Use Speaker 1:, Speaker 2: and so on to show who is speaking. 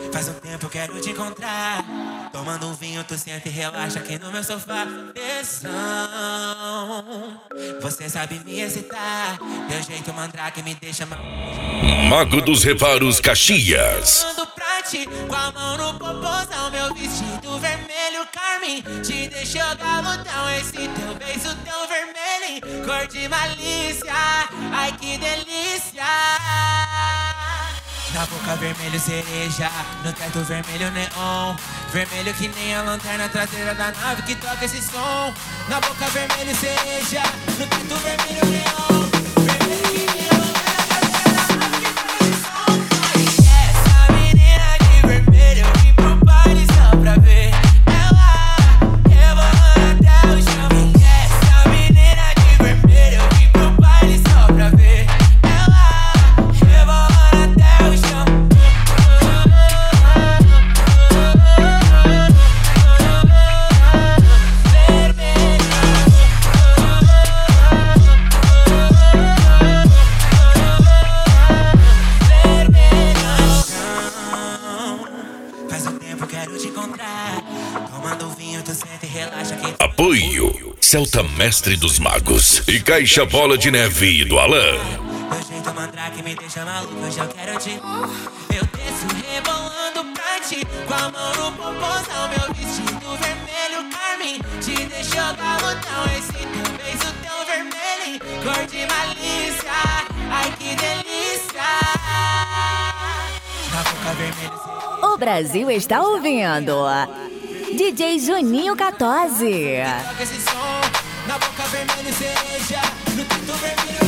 Speaker 1: Faz um tempo eu quero te encontrar. Tomando um vinho, tu senta e relaxa aqui no meu sofá. Tesão, você sabe me excitar. Teu jeito mandrake me deixa mal.
Speaker 2: Mago dos Reparos Caxias.
Speaker 1: Ando pra ti, com a mão no popozão. Meu vestido vermelho carmim te deixou galudão. Esse teu beijo tão vermelho, cor de malícia. Ai que delícia. Na boca vermelho cereja, no teto vermelho neon. Vermelho que nem a lanterna traseira da nave que toca esse som. Na boca vermelho cereja, no teto vermelho neon. Vermelho que nem a lanterna traseira da nave que toca esse som. Essa menina de vermelho, eu vim pro baile só pra ver ela rebolando até o chão. Essa menina de vermelho, eu vim pro baile só pra ver ela rebolando até o chão. Faz um tempo eu quero te encontrar. Tomando um vinho, tu senta e relaxa aqui.
Speaker 2: Apoio Celta Mestre dos Magos e Caixa Bola de Neve do Alan.
Speaker 1: Teu jeito mandrake me deixa maluco, hoje eu quero te. Eu desço rebolando pra ti, com a mão no popozão. Meu vestido vermelho carmim te deixou galudão. Esse teu beijo tão vermelho, cor de malícia. Ai que delícia. Na boca vermelha.
Speaker 3: O Brasil está ouvindo DJ Juninho 14.
Speaker 1: Toca esse som, na boca vermelho cereja, no teto vermelho.